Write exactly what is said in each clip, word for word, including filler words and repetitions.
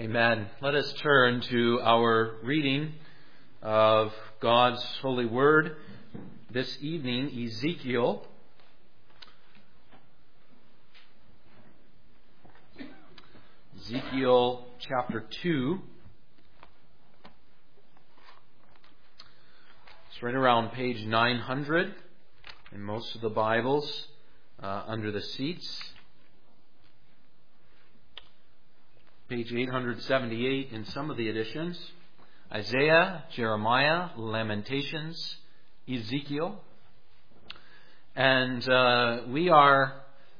Amen. Let us turn to our reading of God's holy word this evening, Ezekiel. Ezekiel chapter two. It's right around page nine hundred in most of the Bibles, uh, under the seats. Page eight hundred seventy-eight in some of the editions. Isaiah, Jeremiah, Lamentations, Ezekiel. And uh, we are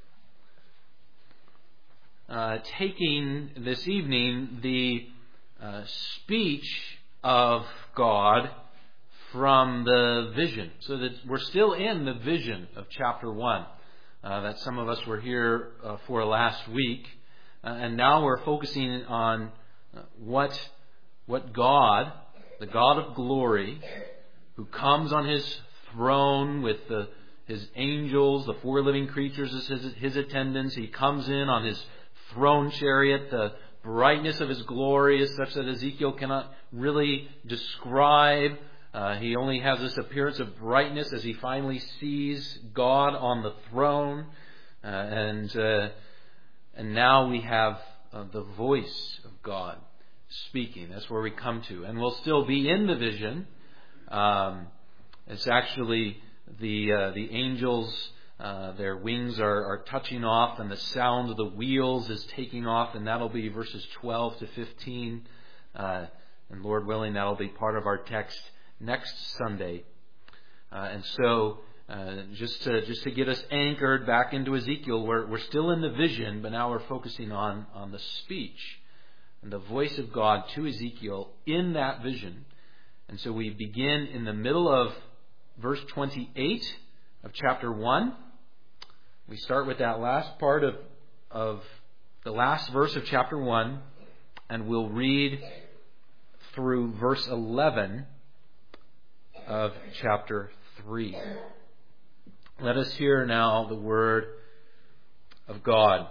uh, taking this evening the uh, speech of God from the vision. So that we're still in the vision of chapter one uh, that some of us were here uh, for last week. Uh, and now we're focusing on uh, what what God, the God of glory, who comes on His throne with the, His angels, the four living creatures as his, his attendants. He comes in on His throne chariot. The brightness of His glory is such that Ezekiel cannot really describe. Uh, he only has this appearance of brightness as he finally sees God on the throne. Uh, and... Uh, And now we have uh, the voice of God speaking. That's where we come to. And we'll still be in the vision. Um, it's actually the uh, the angels, uh, their wings are, are touching off, and the sound of the wheels is taking off, and that'll be verses twelve to fifteen. Uh, and Lord willing, that'll be part of our text next Sunday. Uh, and so... Uh, just to just to get us anchored back into Ezekiel, we're we're still in the vision, but now we're focusing on on the speech and the voice of God to Ezekiel in that vision. And so we begin in the middle of verse twenty-eight of chapter one. We start with that last part of of the last verse of chapter one, and we'll read through verse eleven of chapter three. Let us hear now the word of God.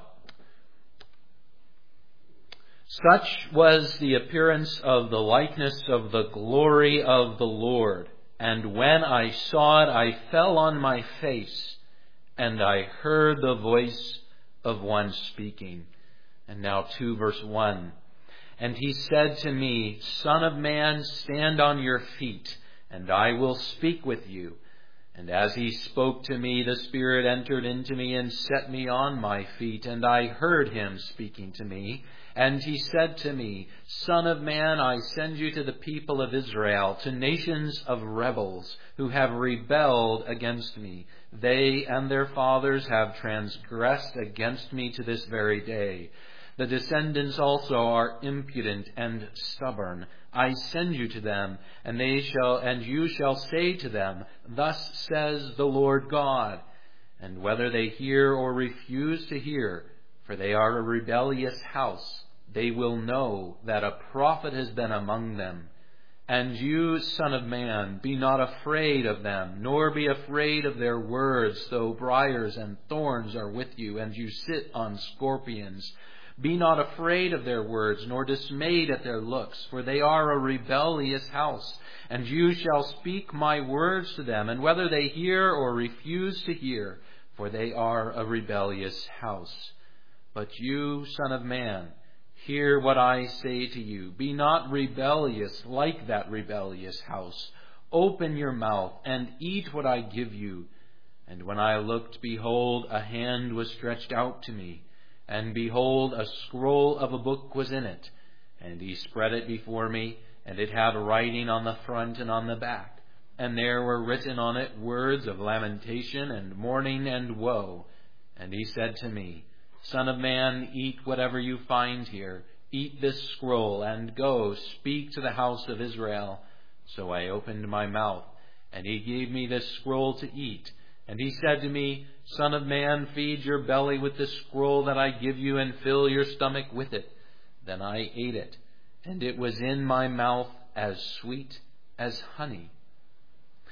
Such was the appearance of the likeness of the glory of the Lord. And when I saw it, I fell on my face, and I heard the voice of one speaking. And now to verse one. And he said to me, Son of man, stand on your feet, and I will speak with you. And as he spoke to me, the Spirit entered into me and set me on my feet, and I heard him speaking to me. And he said to me, Son of man, I send you to the people of Israel, to nations of rebels who have rebelled against me. They and their fathers have transgressed against me to this very day. The descendants also are impudent and stubborn. I send you to them, and they shall, and you shall say to them, Thus says the Lord God. And whether they hear or refuse to hear, for they are a rebellious house, they will know that a prophet has been among them. And you, Son of man, be not afraid of them, nor be afraid of their words, though briars and thorns are with you, and you sit on scorpions. Be not afraid of their words, nor dismayed at their looks, for they are a rebellious house. And you shall speak my words to them, and whether they hear or refuse to hear, for they are a rebellious house. But you, Son of man, hear what I say to you. Be not rebellious like that rebellious house. Open your mouth and eat what I give you. And when I looked, behold, a hand was stretched out to me. And behold, a scroll of a book was in it. And he spread it before me, and it had writing on the front and on the back. And there were written on it words of lamentation and mourning and woe. And he said to me, Son of man, eat whatever you find here. Eat this scroll, and go, speak to the house of Israel. So I opened my mouth, and he gave me this scroll to eat. And he said to me, Son of man, feed your belly with the scroll that I give you, and fill your stomach with it. Then I ate it, and it was in my mouth as sweet as honey.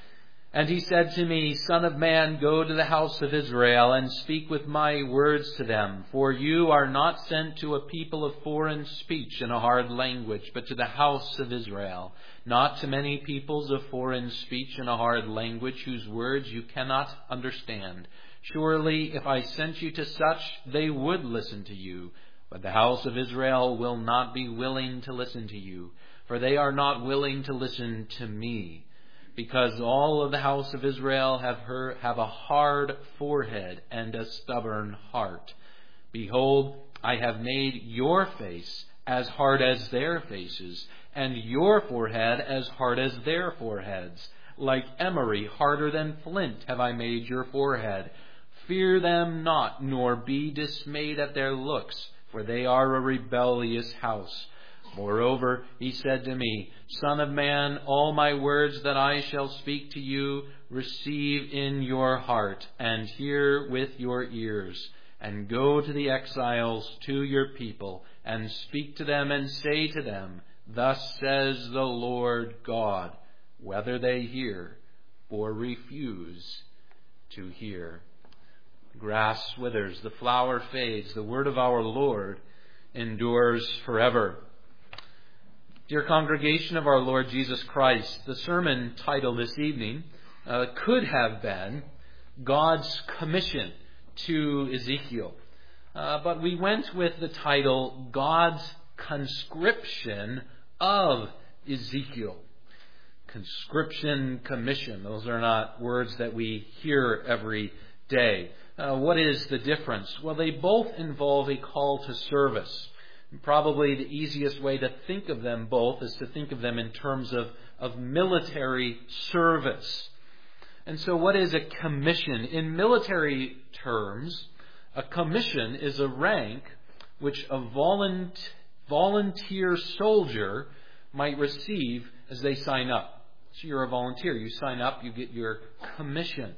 And he said to me, Son of man, go to the house of Israel and speak with my words to them. For you are not sent to a people of foreign speech and a hard language, but to the house of Israel. Not to many peoples of foreign speech and a hard language, whose words you cannot understand. Surely, if I sent you to such, they would listen to you. But the house of Israel will not be willing to listen to you, for they are not willing to listen to me. Because all of the house of Israel have her, have a hard forehead and a stubborn heart. Behold, I have made your face as hard as their faces, and your forehead as hard as their foreheads. Like emery, harder than flint, have I made your forehead. Fear them not, nor be dismayed at their looks, for they are a rebellious house. Moreover, he said to me, Son of man, all my words that I shall speak to you, receive in your heart, and hear with your ears, and go to the exiles, to your people, and speak to them, and say to them, Thus says the Lord God, whether they hear or refuse to hear. The grass withers, the flower fades, the word of our Lord endures forever. Dear congregation of our Lord Jesus Christ, the sermon title this evening uh, could have been God's Commission to Ezekiel. Uh, but we went with the title God's Conscription of Ezekiel. Conscription, commission, those are not words that we hear every day. Uh, what is the difference? Well, they both involve a call to service. Probably the easiest way to think of them both is to think of them in terms of, of military service. And so what is a commission? In military terms, a commission is a rank which a volunt, volunteer soldier might receive as they sign up. So you're a volunteer. You sign up, you get your commission.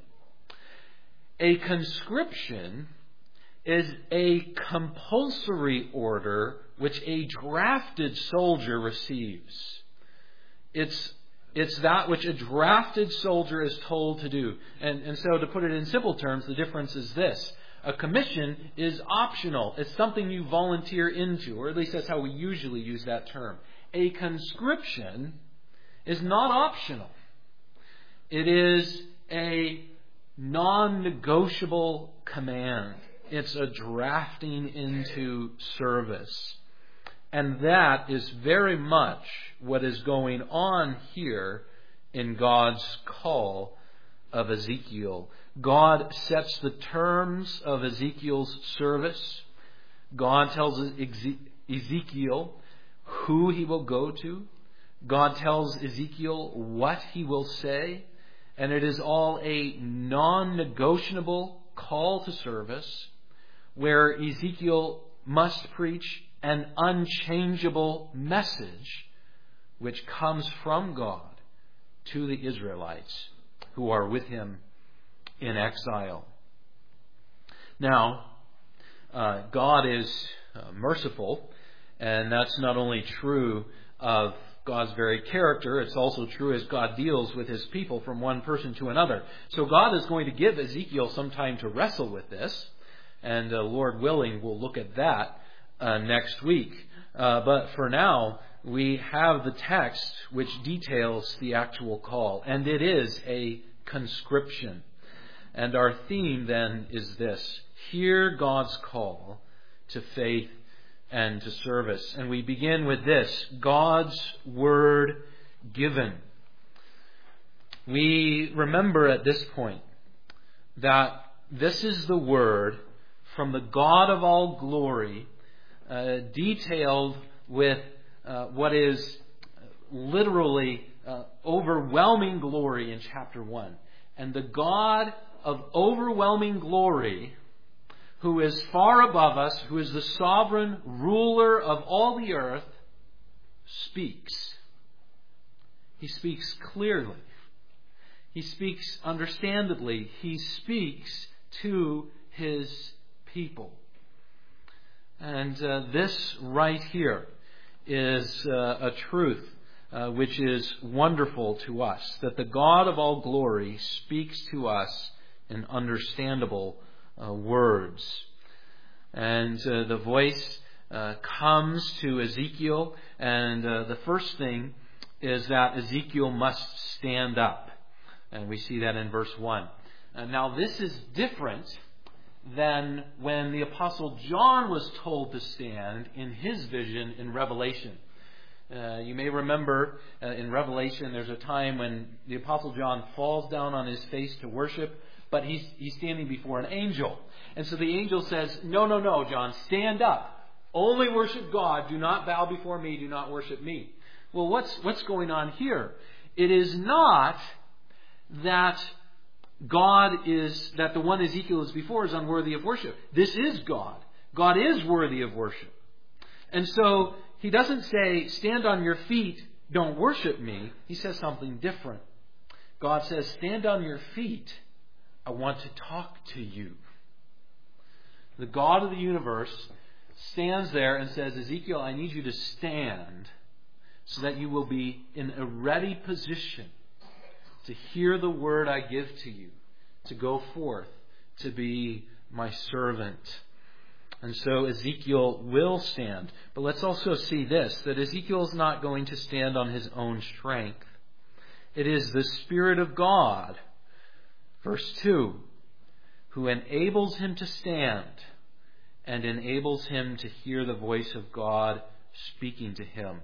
A conscription is a compulsory order which a drafted soldier receives. It's, it's that which a drafted soldier is told to do. And, and so to put it in simple terms, the difference is this. A commission is optional. It's something you volunteer into, or at least that's how we usually use that term. A conscription is not optional. It is a non-negotiable command. It's a drafting into service. And that is very much what is going on here in God's call of Ezekiel. God sets the terms of Ezekiel's service. God tells Ezekiel who he will go to. God tells Ezekiel what he will say. And it is all a non-negotiable call to service where Ezekiel must preach an unchangeable message which comes from God to the Israelites who are with him in exile. Now, uh, God is uh, merciful, and that's not only true of God's very character, it's also true as God deals with his people from one person to another. So God is going to give Ezekiel some time to wrestle with this, and uh, Lord willing, we'll look at that uh, next week. Uh, but for now, we have the text which details the actual call, and it is a conscription. And our theme then is this: hear God's call to faith and to service. And we begin with this: God's word given. We remember at this point that this is the word from the God of all glory, uh, detailed with uh, what is literally uh, overwhelming glory in chapter one. And the God of overwhelming glory, who is far above us, who is the sovereign ruler of all the earth, speaks. He speaks clearly. He speaks understandably. He speaks to his people. And uh, this right here is uh, a truth uh, which is wonderful to us, that the God of all glory speaks to us in understandable uh, words. And uh, the voice uh, comes to Ezekiel, and uh, the first thing is that Ezekiel must stand up. And we see that in verse one. Uh, now this is different than when the Apostle John was told to stand in his vision in Revelation. Uh, you may remember uh, in Revelation there's a time when the Apostle John falls down on his face to worship, but he's, he's standing before an angel. And so the angel says, no, no, no, John, stand up. Only worship God. Do not bow before me. Do not worship me. Well, what's, what's going on here? It is not that God is, that the one Ezekiel is before is unworthy of worship. This is God. God is worthy of worship. And so he doesn't say, stand on your feet, don't worship me. He says something different. God says, stand on your feet. I want to talk to you. The God of the universe stands there and says, Ezekiel, I need you to stand so that you will be in a ready position to hear the word I give to you, to go forth, to be my servant. And so Ezekiel will stand. But let's also see this, that Ezekiel is not going to stand on his own strength. It is the Spirit of God, verse two, who enables him to stand and enables him to hear the voice of God speaking to him.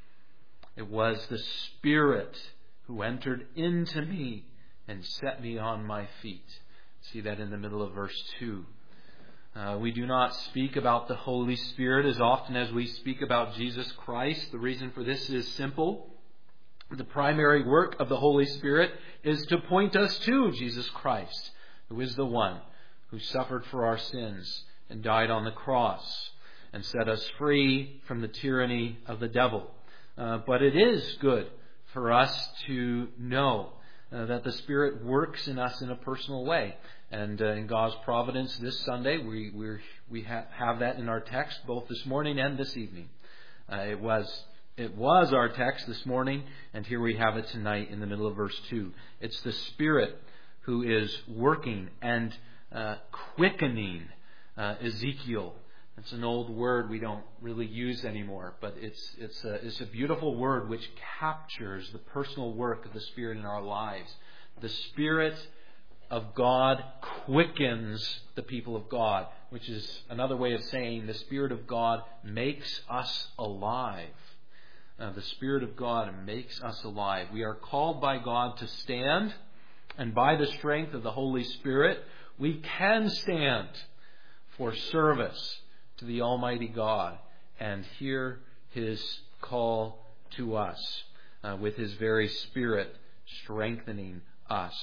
It was the Spirit who entered into me and set me on my feet. See that in the middle of verse two. Uh, we do not speak about the Holy Spirit as often as we speak about Jesus Christ. The reason for this is simple. The primary work of the Holy Spirit is to point us to Jesus Christ, who is the one who suffered for our sins and died on the cross and set us free from the tyranny of the devil. Uh, but it is good for us to know uh, that the Spirit works in us in a personal way. And uh, in God's providence this Sunday, we we're, we ha- have that in our text both this morning and this evening. Uh, it was it was our text this morning, and here we have it tonight in the middle of verse two. It's the Spirit who is working and uh, quickening uh, Ezekiel. It's an old word we don't really use anymore, but it's it's a, it's a beautiful word which captures the personal work of the Spirit in our lives. The Spirit of God quickens the people of God, which is another way of saying the Spirit of God makes us alive. Uh, the Spirit of God makes us alive. We are called by God to stand, and by the strength of the Holy Spirit, we can stand for service to the Almighty God and hear His call to us uh, with His very Spirit strengthening us.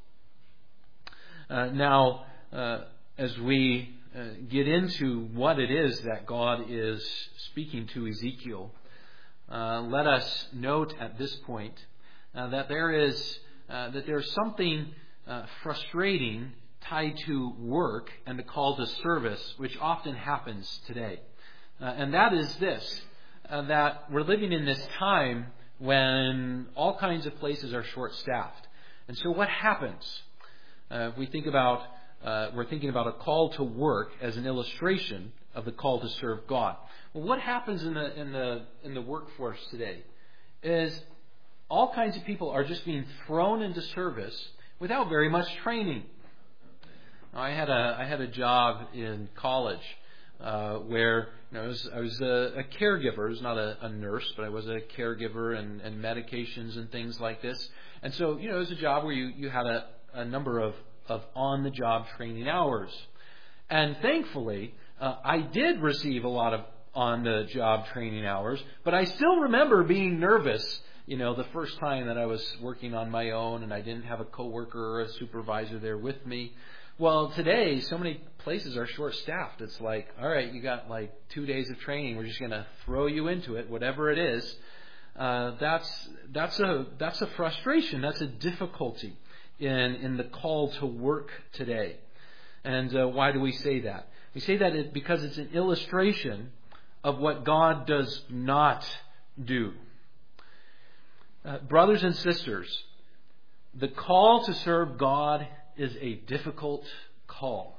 Uh, now, uh, as we uh, get into what it is that God is speaking to Ezekiel, uh, let us note at this point uh, that there is uh, that there's something uh, frustrating tied to work and the call to service, which often happens today. Uh, and that is this, uh, that we're living in this time when all kinds of places are short-staffed. And so what happens? Uh, if we think about, uh, we're thinking about a call to work as an illustration of the call to serve God. Well, what happens in the in the in the workforce today is all kinds of people are just being thrown into service without very much training. I had a I had a job in college uh, where you know I was, I was a, a caregiver. I was not a, a nurse, but I was a caregiver and, and medications and things like this. And so you know it was a job where you, you had a, a number of, of on-the-job training hours. And thankfully, uh, I did receive a lot of on-the-job training hours, but I still remember being nervous. You know, the first time that I was working on my own and I didn't have a coworker or a supervisor there with me. Well, today, so many places are short-staffed. It's like, all right, you got like two days of training. We're just going to throw you into it, whatever it is. Uh, that's that's a that's a frustration. That's a difficulty in in the call to work today. And uh, why do we say that? We say that it, because it's an illustration of what God does not do. Uh, brothers and sisters, the call to serve God is a difficult call.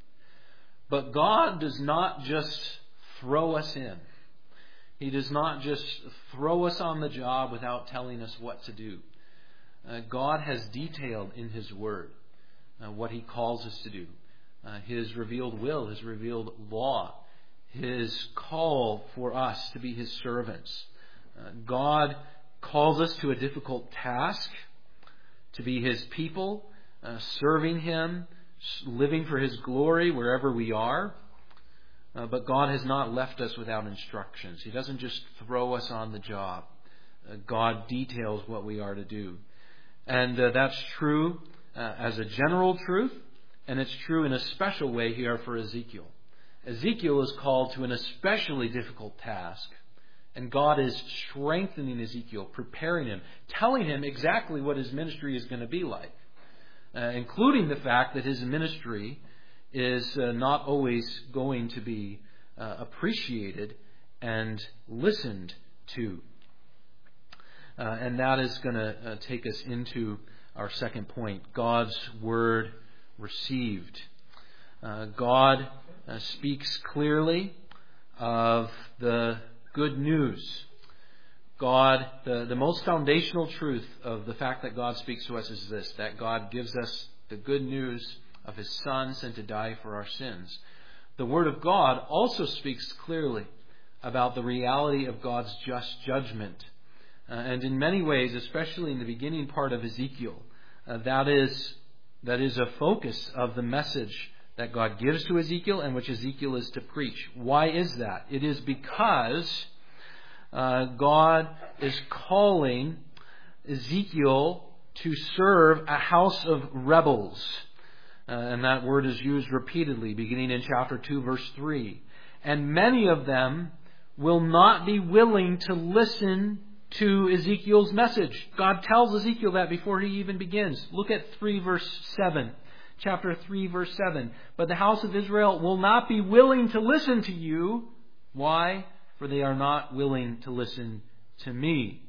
But God does not just throw us in. He does not just throw us on the job without telling us what to do. Uh, God has detailed in His Word uh, what He calls us to do. Uh, His revealed will, His revealed law, His call for us to be His servants. Uh, God calls us to a difficult task, to be His people, uh, serving Him, living for His glory wherever we are. Uh, but God has not left us without instructions. He doesn't just throw us on the job. Uh, God details what we are to do. And uh, that's true uh, as a general truth, and it's true in a special way here for Ezekiel. Ezekiel is called to an especially difficult task. And God is strengthening Ezekiel, preparing him, telling him exactly what his ministry is going to be like, uh, including the fact that his ministry is uh, not always going to be uh, appreciated and listened to. Uh, and that is going to uh, take us into our second point, God's Word received. Uh, God uh, speaks clearly of the good news. God, the, the most foundational truth of the fact that God speaks to us is this, that God gives us the good news of His Son sent to die for our sins. The Word of God also speaks clearly about the reality of God's just judgment. Uh, and in many ways, especially in the beginning part of Ezekiel, uh, that is that is a focus of the message that God gives to Ezekiel and which Ezekiel is to preach. Why is that? It is because uh, God is calling Ezekiel to serve a house of rebels. Uh, and that word is used repeatedly, beginning in chapter two, verse three. And many of them will not be willing to listen to Ezekiel's message. God tells Ezekiel that before he even begins. Look at three, verse seven. Chapter three, verse seven. But the house of Israel will not be willing to listen to you. Why? For they are not willing to listen to me.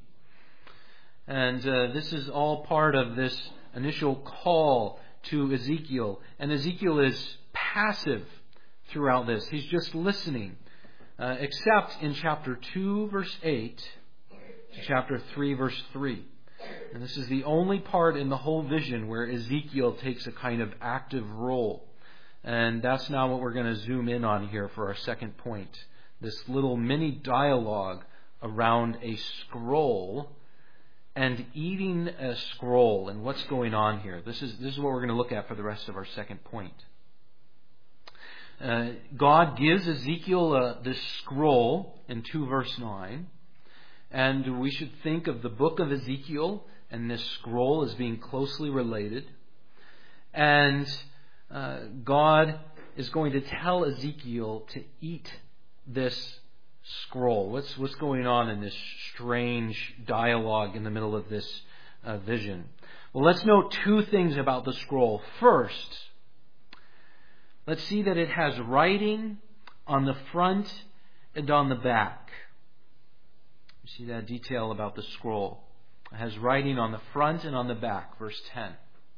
And uh, this is all part of this initial call to Ezekiel. And Ezekiel is passive throughout this. He's just listening. Uh, except in chapter two, verse eight, to chapter three, verse three. And this is the only part in the whole vision where Ezekiel takes a kind of active role. And that's now what we're going to zoom in on here for our second point. This little mini dialogue around a scroll and eating a scroll and what's going on here. This is this is what we're going to look at for the rest of our second point. Uh, God gives Ezekiel uh, this scroll in two verse nine. And we should think of the book of Ezekiel and this scroll as being closely related. And uh, God is going to tell Ezekiel to eat this scroll. What's what's going on in this strange dialogue in the middle of this uh, vision? Well, let's note two things about the scroll. First, let's see that it has writing on the front and on the back. You see that detail about the scroll. It has writing on the front and on the back, verse ten.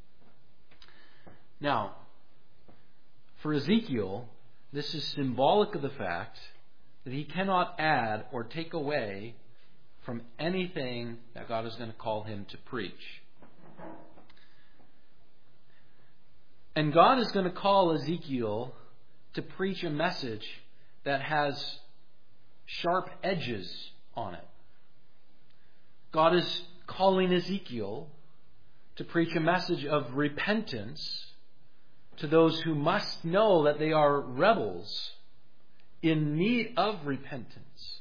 Now, for Ezekiel, this is symbolic of the fact that he cannot add or take away from anything that God is going to call him to preach. And God is going to call Ezekiel to preach a message that has sharp edges on it. God is calling Ezekiel to preach a message of repentance to those who must know that they are rebels in need of repentance.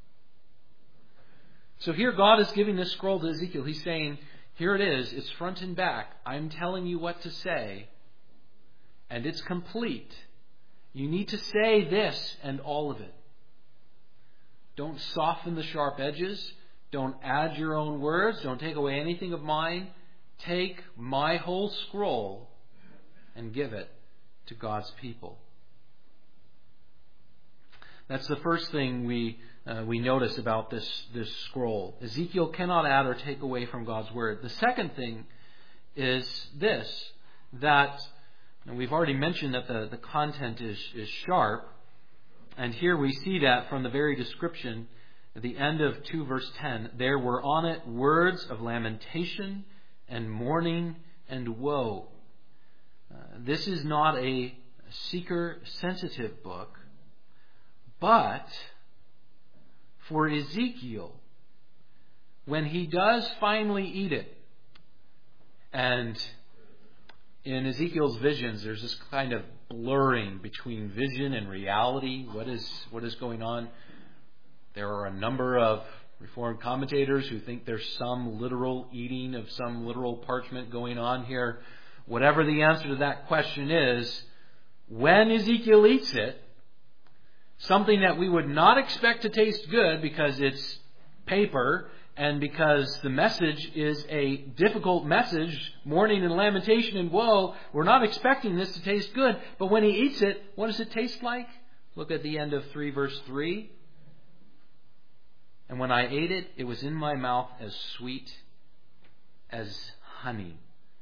So here God is giving this scroll to Ezekiel. He's saying, here it is, it's front and back. I'm telling you what to say, and it's complete. You need to say this and all of it. Don't soften the sharp edges. Don't add your own words. Don't take away anything of mine. Take my whole scroll and give it to God's people. That's the first thing we uh, we notice about this, this scroll. Ezekiel cannot add or take away from God's Word. The second thing is this, that, and we've already mentioned that the, the content is, is sharp, and here we see that from the very description at the end of two verse ten, there were on it words of lamentation and mourning and woe. Uh, this is not a seeker-sensitive book, but for Ezekiel, when he does finally eat it, and in Ezekiel's visions, there's this kind of blurring between vision and reality. What is what is going on? There are a number of Reformed commentators who think there's some literal eating of some literal parchment going on here. Whatever the answer to that question is, when Ezekiel eats it, something that we would not expect to taste good because it's paper and because the message is a difficult message, mourning and lamentation and woe, we're not expecting this to taste good. But when he eats it, what does it taste like? Look at the end of three verse three. And when I ate it, it was in my mouth as sweet as honey.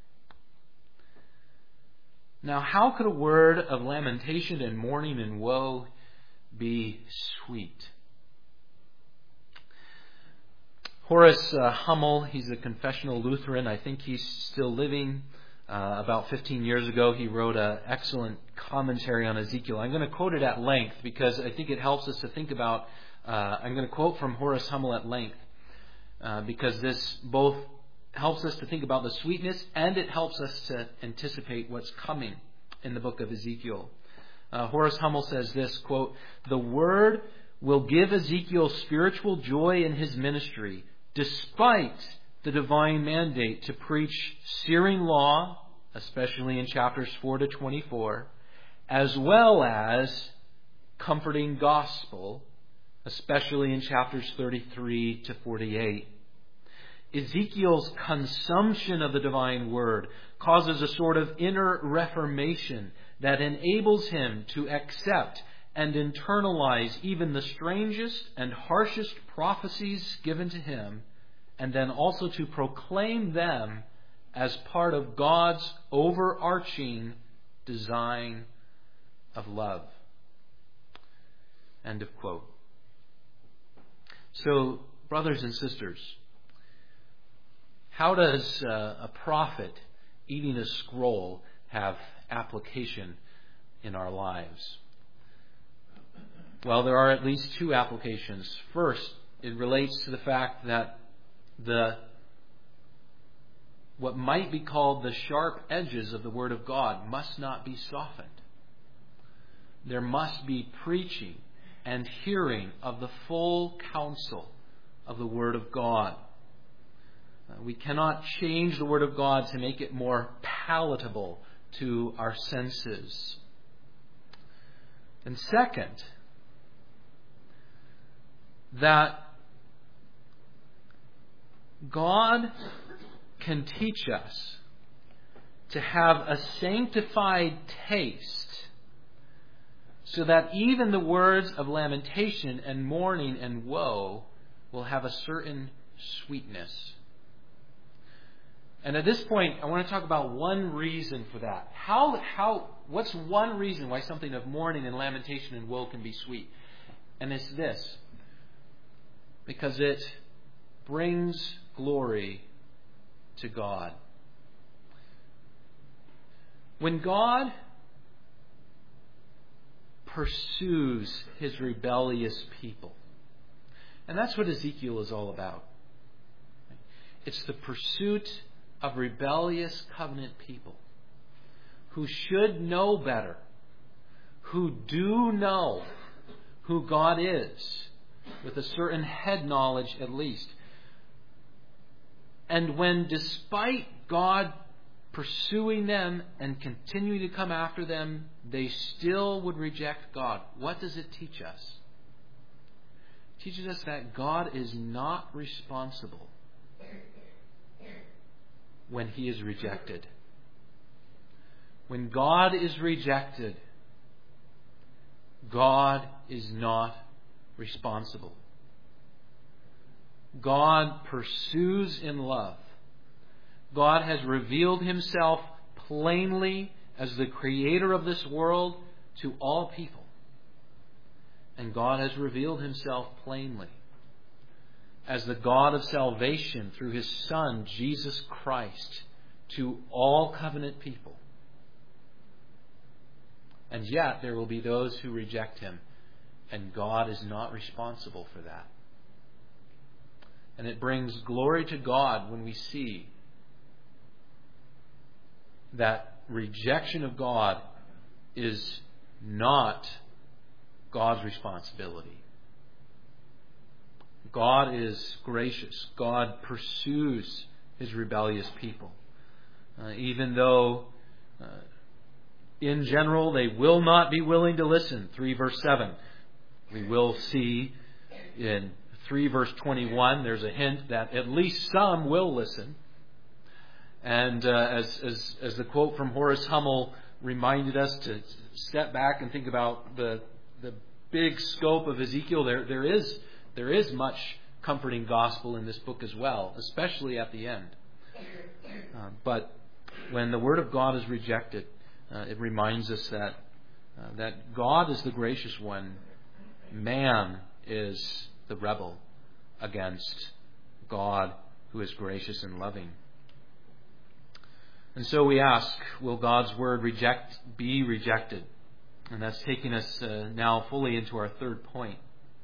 Now, how could a word of lamentation and mourning and woe be sweet? Horace uh, Hummel, he's a confessional Lutheran. I think he's still living. Uh, about fifteen years ago, he wrote an excellent commentary on Ezekiel. I'm going to quote it at length because I think it helps us to think about. Uh, I'm going to quote from Horace Hummel at length uh, because this both helps us to think about the sweetness and it helps us to anticipate what's coming in the book of Ezekiel. Uh, Horace Hummel says this, quote, "The Word will give Ezekiel spiritual joy in his ministry, despite the divine mandate to preach searing law, especially in chapters four to twenty-four, as well as comforting gospel, especially in chapters thirty-three to forty-eight. Ezekiel's consumption of the divine word causes a sort of inner reformation that enables him to accept and internalize even the strangest and harshest prophecies given to him, and then also to proclaim them as part of God's overarching design of love." End of quote. So, brothers and sisters, how does uh, a prophet eating a scroll have application in our lives? Well, there are at least two applications. First, it relates to the fact that the what might be called the sharp edges of the Word of God must not be softened. There must be preaching and hearing of the full counsel of the Word of God. Uh, we cannot change the Word of God to make it more palatable to our senses. And second, that God can teach us to have a sanctified taste so that even the words of lamentation and mourning and woe will have a certain sweetness. And at this point, I want to talk about one reason for that. How, how, what's one reason why something of mourning and lamentation and woe can be sweet? And it's this. Because it brings glory to God. When God pursues his rebellious people, and that's what Ezekiel is all about. It's the pursuit of rebellious covenant people who should know better, who do know who God is, with a certain head knowledge at least. And when, despite God pursuing them and continuing to come after them, they still would reject God, what does it teach us? It teaches us that God is not responsible when he is rejected. When God is rejected, God is not responsible. God pursues in love. God has revealed himself plainly as the creator of this world to all people. And God has revealed himself plainly as the God of salvation through his Son, Jesus Christ, to all covenant people. And yet there will be those who reject him, and God is not responsible for that. And it brings glory to God when we see that rejection of God is not God's responsibility. God is gracious. God pursues his rebellious people. Uh, even though uh, in general they will not be willing to listen. three verse seven. We will see in three verse twenty-one there's a hint that at least some will listen. And uh, as, as, as the quote from Horace Hummel reminded us to step back and think about the the big scope of Ezekiel, there there is there is much comforting gospel in this book as well, especially at the end. Uh, but when the Word of God is rejected, uh, it reminds us that uh, that God is the gracious one, man is the rebel against God, who is gracious and loving. And so we ask, will God's Word reject be rejected? And that's taking us uh, now fully into our third point.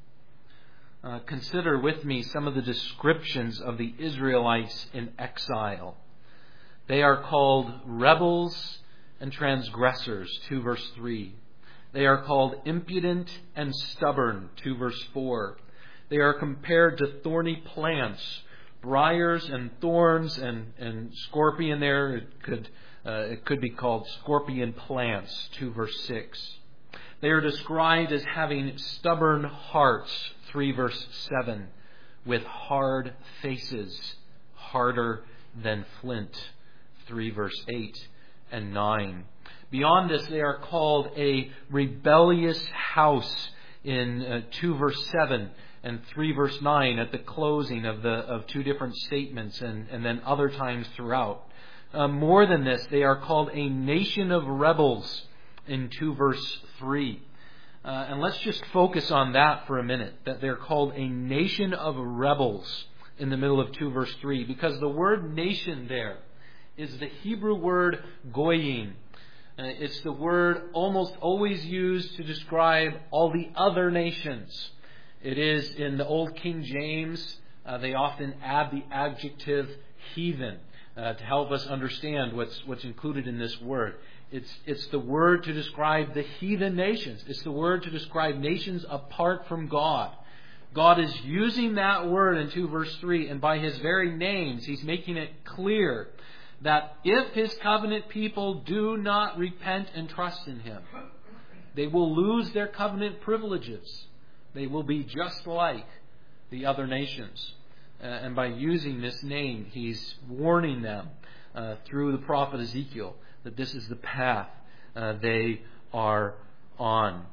Uh, consider with me some of the descriptions of the Israelites in exile. They are called rebels and transgressors, two verse three. They are called impudent and stubborn, two verse four. They are compared to thorny plants, briars and thorns, and, and scorpion there. It could, uh, it could be called scorpion plants, two verse six. They are described as having stubborn hearts, three verse seven, with hard faces, harder than flint, three verse eight and nine. Beyond this, they are called a rebellious house in uh, two verse seven and three verse nine at the closing of the of two different statements, and, and then other times throughout. Uh, more than this, they are called a nation of rebels in two verse three. Uh, and let's just focus on that for a minute, that they're called a nation of rebels in the middle of two verse three, because the word nation there is the Hebrew word goyim. Uh, it's the word almost always used to describe all the other nations. It is in the Old King James, uh, they often add the adjective heathen uh, to help us understand what's what's included in this word. It's it's the word to describe the heathen nations. It's the word to describe nations apart from God. God is using that word in two verse three, and by his very names, he's making it clear that if his covenant people do not repent and trust in him, they will lose their covenant privileges. They will be just like the other nations. Uh, and by using this name, he's warning them uh, through the prophet Ezekiel that this is the path uh, they are on.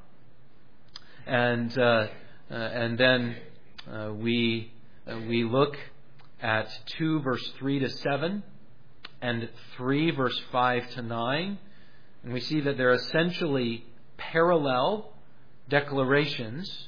And uh, uh, and then uh, we uh, we look at two verse three to seven and three verse five to nine, and we see that they're essentially parallel declarations.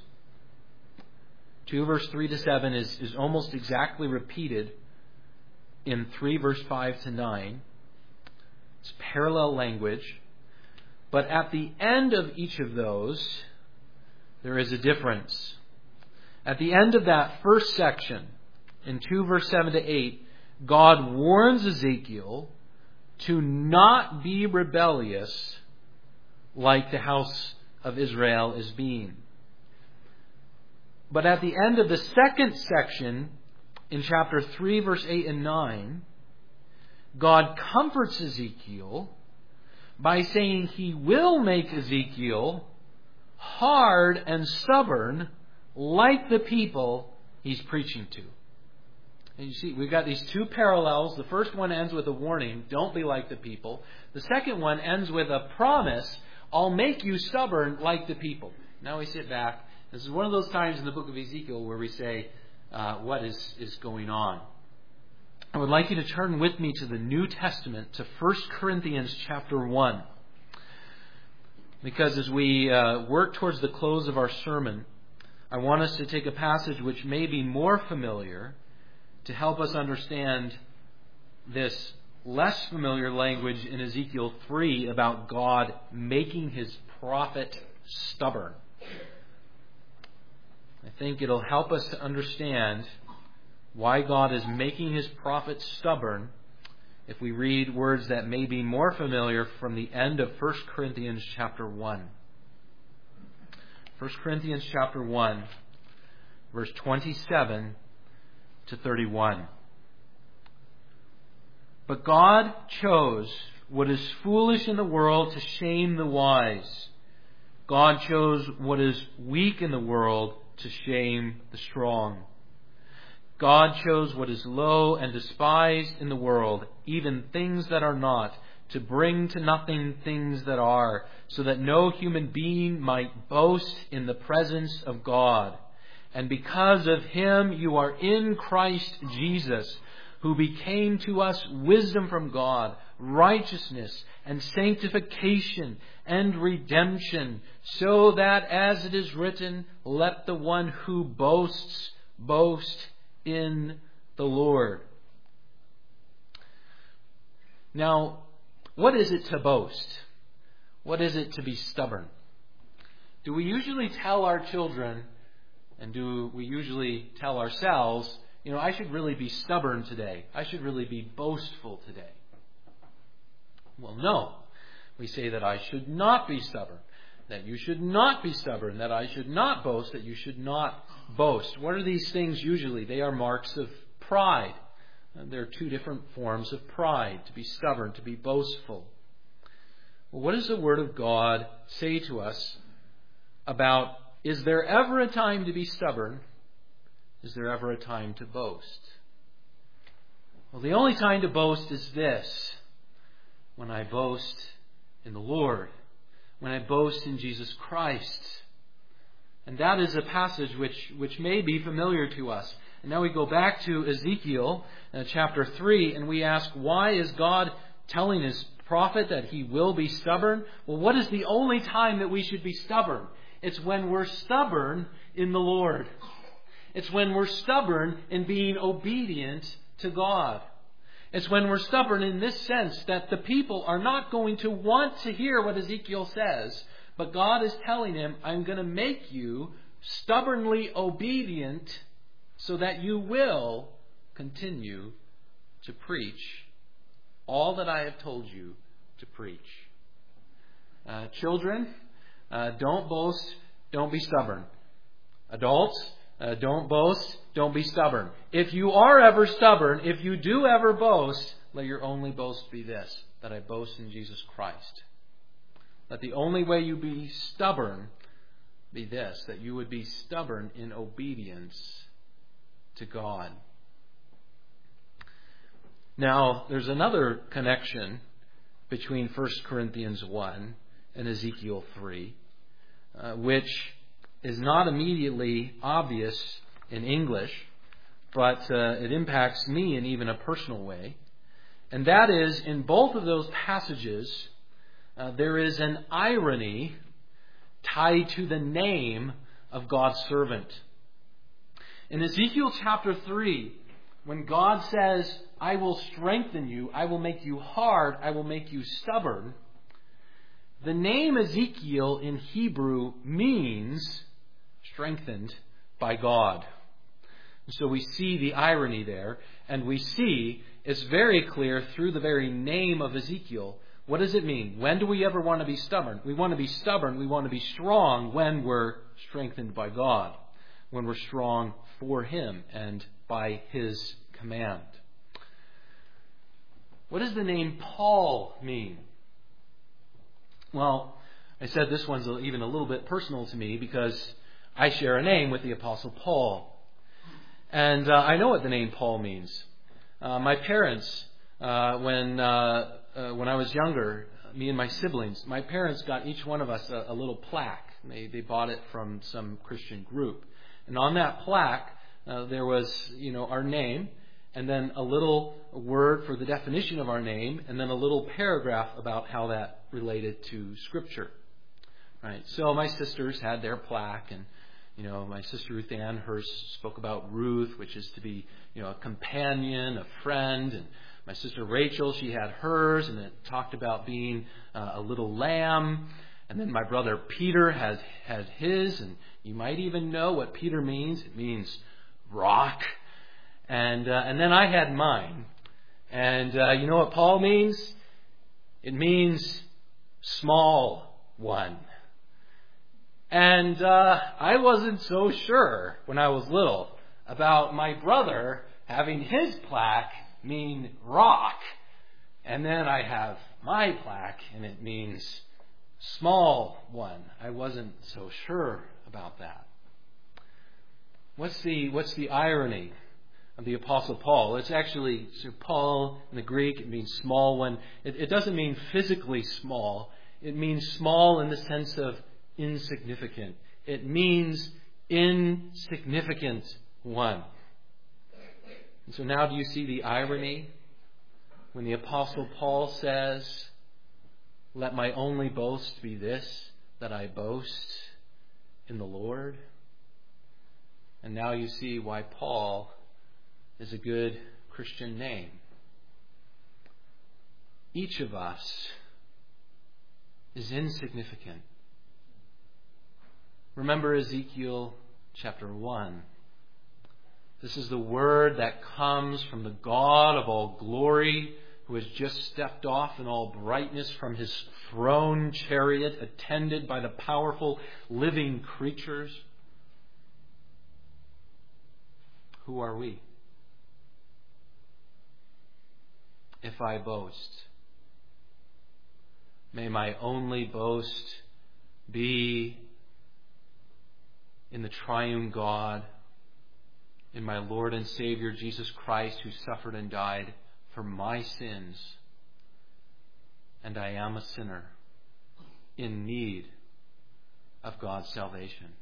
two verse three to seven is, is almost exactly repeated in three verse five to nine. It's parallel language. But at the end of each of those, there is a difference. At the end of that first section, in two verse seven to eight, God warns Ezekiel to not be rebellious like the house of Israel is being. But at the end of the second section, in chapter three, verse eight and nine, God comforts Ezekiel by saying he will make Ezekiel hard and stubborn like the people he's preaching to. And you see, we've got these two parallels. The first one ends with a warning, don't be like the people. The second one ends with a promise, I'll make you stubborn like the people. Now we sit back. This is one of those times in the book of Ezekiel where we say, uh, what is, is going on? I would like you to turn with me to the New Testament, to First Corinthians chapter one. Because as we uh, work towards the close of our sermon, I want us to take a passage which may be more familiar to help us understand this less familiar language in Ezekiel three about God making his prophet stubborn. I think it'll help us to understand why God is making his prophet stubborn if we read words that may be more familiar from the end of First Corinthians chapter one. First Corinthians chapter one, verse twenty-seven to thirty-one. But God chose what is foolish in the world to shame the wise. God chose what is weak in the world to shame the strong. God chose what is low and despised in the world, even things that are not, to bring to nothing things that are, so that no human being might boast in the presence of God. And because of him you are in Christ Jesus, who became to us wisdom from God, righteousness and sanctification and redemption, so that, as it is written, let the one who boasts boast in the Lord. Now, what is it to boast? What is it to be stubborn? Do we usually tell our children, and do we usually tell ourselves, you know, I should really be stubborn today. I should really be boastful today. Well, no. We say that I should not be stubborn, that you should not be stubborn, that I should not boast, that you should not boast. What are these things usually? They are marks of pride. And there are two different forms of pride, to be stubborn, to be boastful. Well, what does the Word of God say to us about, is there ever a time to be stubborn? Is there ever a time to boast? Well, the only time to boast is this: when I boast in the Lord, when I boast in Jesus Christ. And that is a passage which, which may be familiar to us. And now we go back to Ezekiel uh, chapter three, and we ask, why is God telling his prophet that he will be stubborn? Well, what is the only time that we should be stubborn? It's when we're stubborn in the Lord. It's when we're stubborn in being obedient to God. It's when we're stubborn in this sense that the people are not going to want to hear what Ezekiel says, but God is telling him, I'm going to make you stubbornly obedient so that you will continue to preach all that I have told you to preach. Uh, children, uh, don't boast, don't be stubborn. Adults, Uh, don't boast, don't be stubborn. If you are ever stubborn, if you do ever boast, let your only boast be this, that I boast in Jesus Christ. Let the only way you be stubborn be this, that you would be stubborn in obedience to God. Now, there's another connection between First Corinthians one and Ezekiel three, uh, which is not immediately obvious in English, but uh, it impacts me in even a personal way. And that is, in both of those passages, uh, there is an irony tied to the name of God's servant. In Ezekiel chapter three, when God says, I will strengthen you, I will make you hard, I will make you stubborn, the name Ezekiel in Hebrew means strengthened by God. So we see the irony there, and we see it's very clear through the very name of Ezekiel. What does it mean? When do we ever want to be stubborn? We want to be stubborn, we want to be strong when we're strengthened by God, when we're strong for Him and by His command. What does the name Paul mean? Well, I said this one's even a little bit personal to me because I share a name with the Apostle Paul. And uh, I know what the name Paul means. Uh, my parents, uh, when uh, uh, when I was younger, me and my siblings, my parents got each one of us a, a little plaque They, they bought it from some Christian group. And on that plaque, uh, there was, you know, our name, and then a little word for the definition of our name, and then a little paragraph about how that related to Scripture. Right. So my sisters had their plaque, and you know, my sister Ruth Ann, hers spoke about Ruth, which is to be, you know, a companion, a friend. And my sister Rachel, she had hers, and it talked about being uh, a little lamb. And then my brother Peter has had his, and you might even know what Peter means. It means rock. And uh, and then I had mine. And uh, you know what Paul means? It means small one. And uh, I wasn't so sure when I was little about my brother having his plaque mean rock. And then I have my plaque and it means small one. I wasn't so sure about that. What's the what's the irony of the Apostle Paul? It's actually, so Paul in the Greek, it means small one. It, it doesn't mean physically small. It means small in the sense of insignificant. It means insignificant one. And so now do you see the irony when the Apostle Paul says, "Let my only boast be this, that I boast in the Lord"? And now you see why Paul is a good Christian name. Each of us is insignificant. Remember Ezekiel chapter one. This is the word that comes from the God of all glory, who has just stepped off in all brightness from his throne chariot, attended by the powerful living creatures. Who are we? If I boast, may my only boast be in the triune God, in my Lord and Savior Jesus Christ, who suffered and died for my sins. And I am a sinner in need of God's salvation.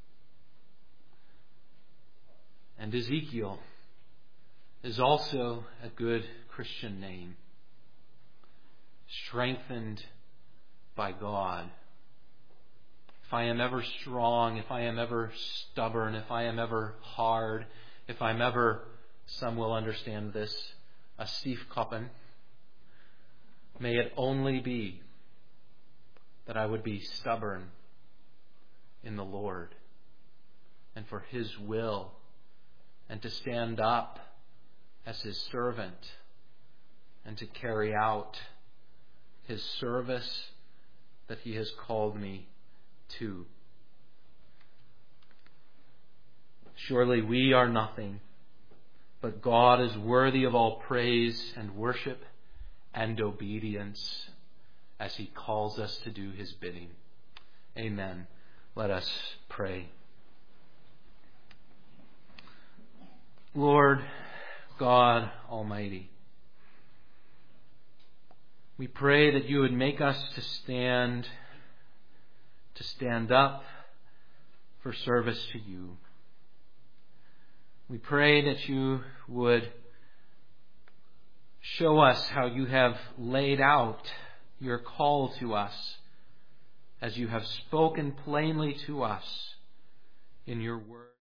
And Ezekiel is also a good Christian name, strengthened by God. If I am ever strong, if I am ever stubborn, if I am ever hard, if I'm ever, some will understand this, a stiefkoppen, may it only be that I would be stubborn in the Lord and for His will, and to stand up as His servant and to carry out His service that He has called me to. Surely we are nothing, but God is worthy of all praise and worship and obedience as He calls us to do His bidding. Amen. Let us pray. Lord God Almighty, we pray that you would make us to stand, to stand up for service to you. We pray that you would show us how you have laid out your call to us, as you have spoken plainly to us in your word.